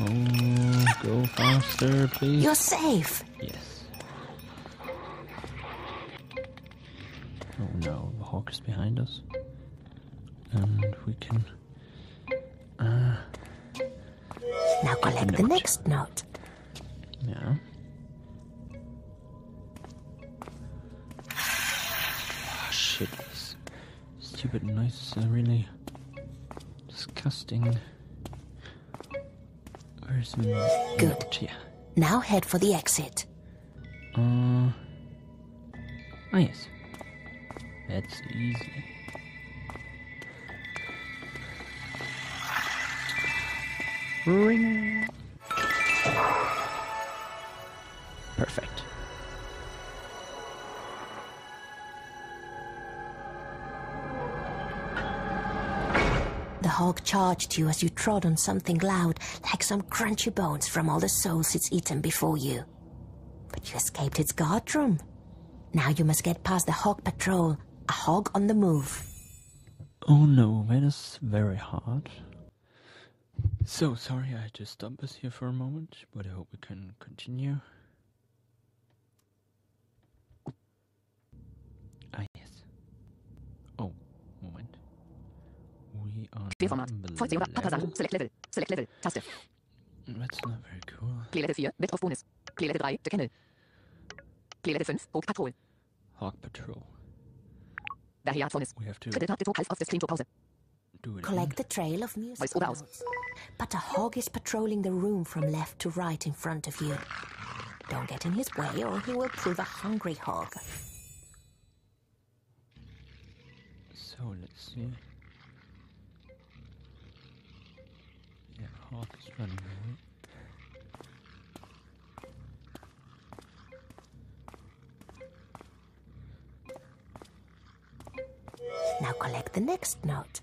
Oh, go faster, please. You're safe. Yes. Oh no, the hawk is behind us. And we can... Now collect the next note. Yeah. Shit, these stupid noises are really disgusting. Where's the Good. note? Yeah. Now head for the exit. Oh yes. That's easy. Ring. Perfect. The hog charged you as you trod on something loud, like some crunchy bones from all the souls it's eaten before you. But you escaped its guardroom. Now you must get past the hog patrol, a hog on the move. Oh no, that is very hard. So sorry I had to stop us here for a moment, but I hope we can continue. Ah yes. Oh, moment. We are Spielformat. Vollzähler. Papa-Sachen. Select Level. Select Level. Taste. That's not very cool. Play-Level 4. Bit of Bonus. Play-Level 3. The Kennel. Play-Level 5. Hog Patrol. Hawk Patrol. Daher Bonus. We have to Dritte Tag Half of the Screen to Pause. do it. Collect the trail of music Weiß Oberaus. notes. But a hog is patrolling the room from left to right in front of you. Don't get in his way or he will prove a hungry hog. So let's see. Yeah, Hawk is running away. Now collect the next note.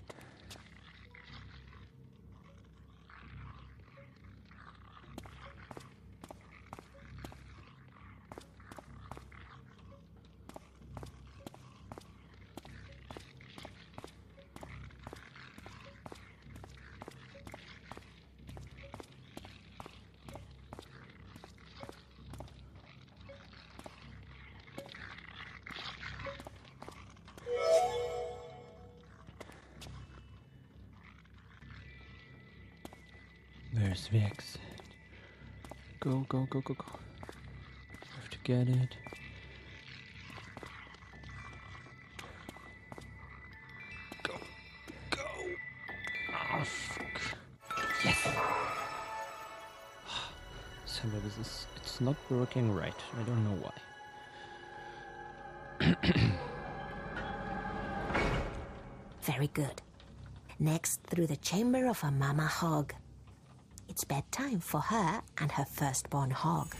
Where's the exit? Go, go, go, go, go. Have to get it. Go, go. Oh, fuck. Yes. So this is, it's not working right. I don't know why. Very good. Next, through the chamber of a mama hog. It's bedtime for her and her firstborn hog.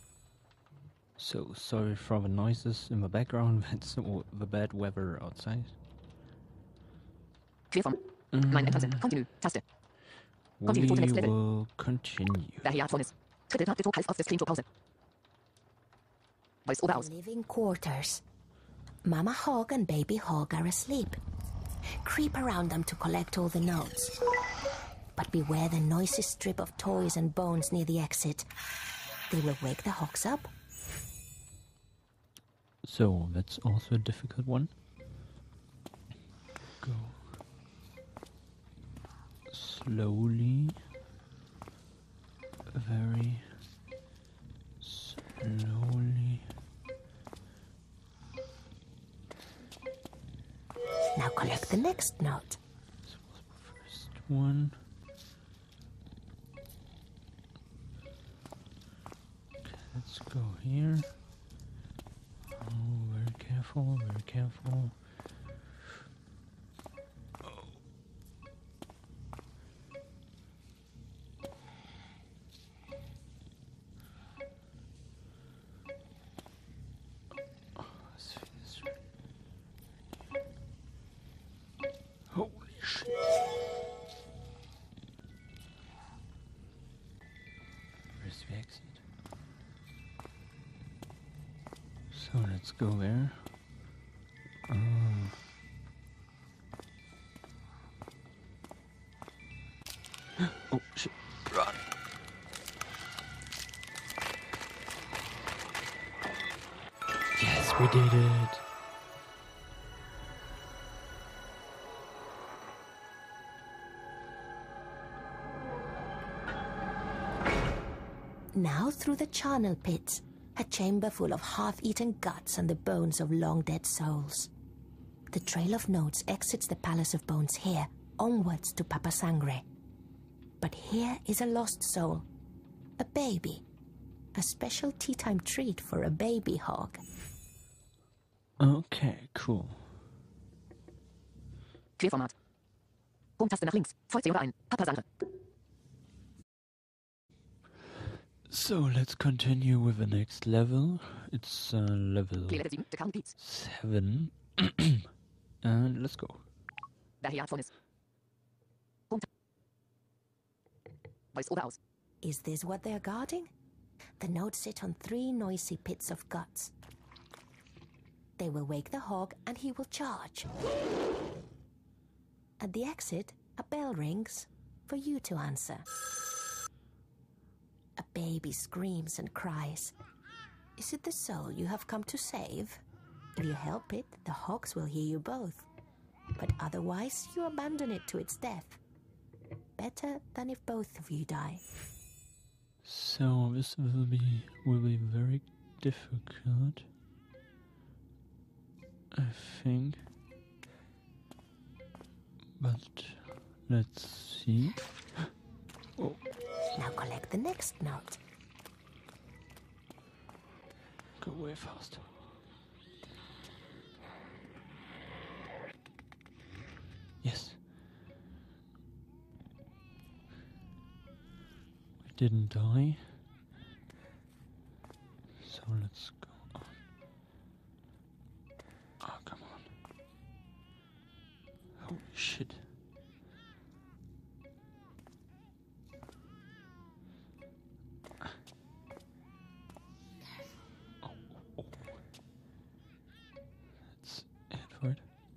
So sorry for the noises in the background. That's the bad weather outside. Querform. Mein Enter sind. Continue. Taste. Continue to the next We level. will continue. Daher Bonus. Dritte Tag Half of the Screen to Pause. Weiß Oberaus. Living quarters. Mama hog and baby hog are asleep. Creep around them to collect all the notes. But beware the noisy strip of toys and bones near the exit. They will wake the hogs up. So that's also a difficult one. Go slowly, very slowly. Now collect the next note. This was the first one. Okay, let's go here. Oh, very careful, very careful. Holy shit. Where's the exit? So let's go there. Oh shit. Run. did it! Now through the charnel pits, a chamber full of half-eaten guts and the bones of long-dead souls. The trail of notes exits the Palace of Bones here, onwards to Papa Sangre. But here is a lost soul, a baby, a special tea-time treat for a baby hog. Okay, cool. Querformat. Home-Taste nach links. Vollzählung ein. Papa Sangre. So let's continue with the next level. It's level Level 7, the Carl Beats. 7. And let's go. Daher Furnace. Home. Voice over aus. Is this what they're guarding? The notes sit on 3 noisy pits of guts. They will wake the hog and he will charge. At the exit, a bell rings for you to answer. A baby screams and cries. Is it the soul you have come to save? If you help it, the hogs will hear you both. But otherwise, you abandon it to its death. Better than if both of you die. So this will be very difficult, I think. But let's see. Oh. Now collect the next note. Go away fast. Yes. We didn't die. So let's go on. Oh, come on. Holy shit. It.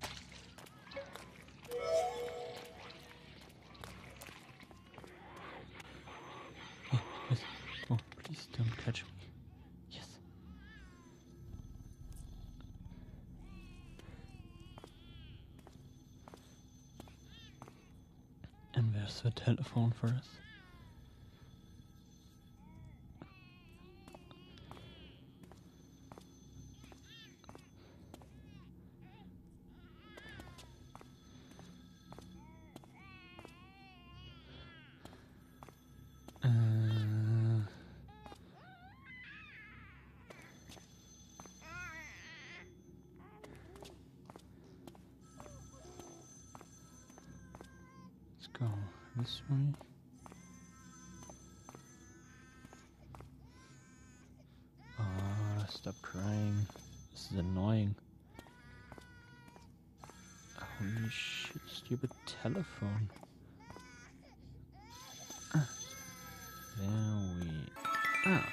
Oh, yes. Oh, please don't catch me. Yes. And there's the telephone for us. Go this way. Ah, stop crying. This is annoying. Holy shit, stupid telephone. There we are.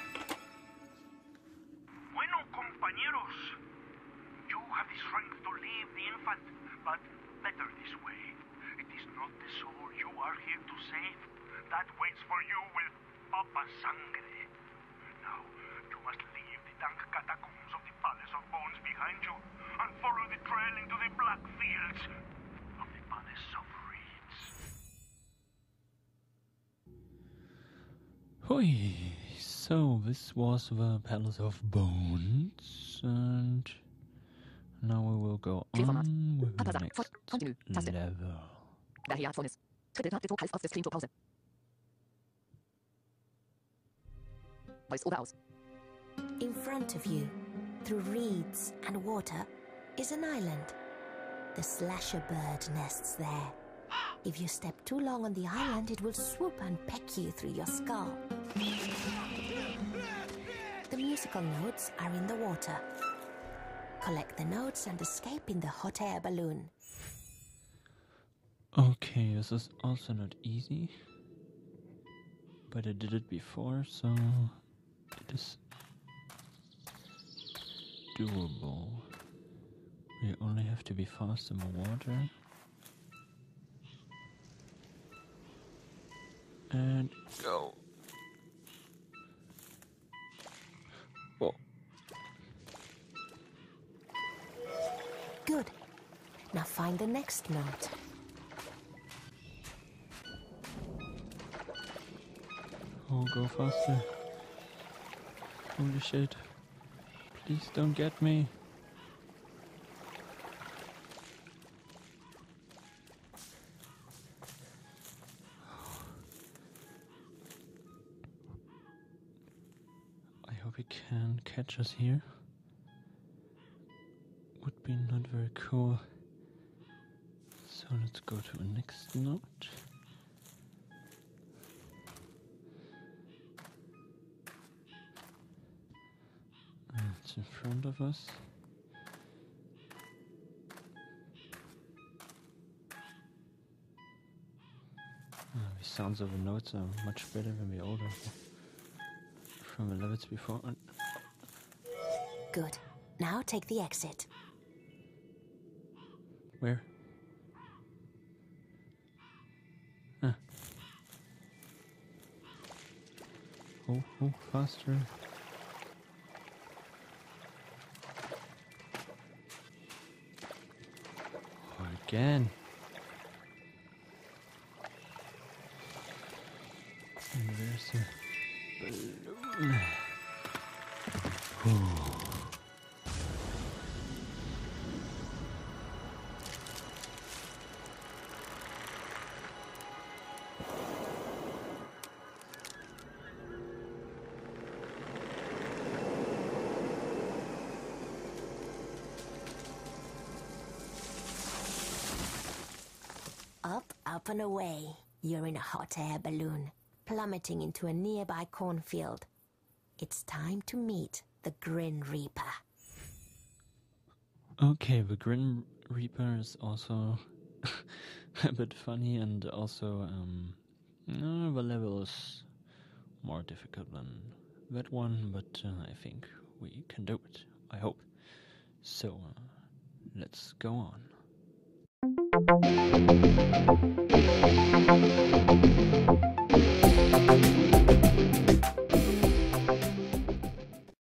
Bueno, compañeros. You have the strength to leave the infant, but better this way. It is not the soul you are here to save. That waits for you with Papa Sangre. Now, you must leave the dank catacombs of the Palace of Bones behind you and follow the trail into the black fields of the Palace of Reeds. Hoi. So this was the Palace of Bones, and now we will go on with the next level. Daher Furnace. Tritt nach dem Hals auf das Klinto Pause. Voice over aus. In front of you, through reeds and water, is an island. The slasher bird nests there. If you step too long on the island, it will swoop and peck you through your skull. The musical notes are in the water. Collect the notes and escape in the hot air balloon. Okay, this is also not easy, but I did it before, so it is doable. We only have to be fast in the water. And go. Whoa. Good. Now find the next note. Oh, go faster. Holy shit. Please don't get me. I hope he can catch us here. Would be not very cool. So let's go to the next note. It's in front of us. The sounds of the notes are much better when we're older. From the levels before. Good. Now take the exit. Where? Ah. Oh, faster. Oh, again. And there's the balloon. Up and away. You're in a hot air balloon, plummeting into a nearby cornfield. It's time to meet the Grim Reaper. Okay, the Grim Reaper is also a bit funny, and also the level is more difficult than that one, but I think we can do it, I hope. So, let's go on.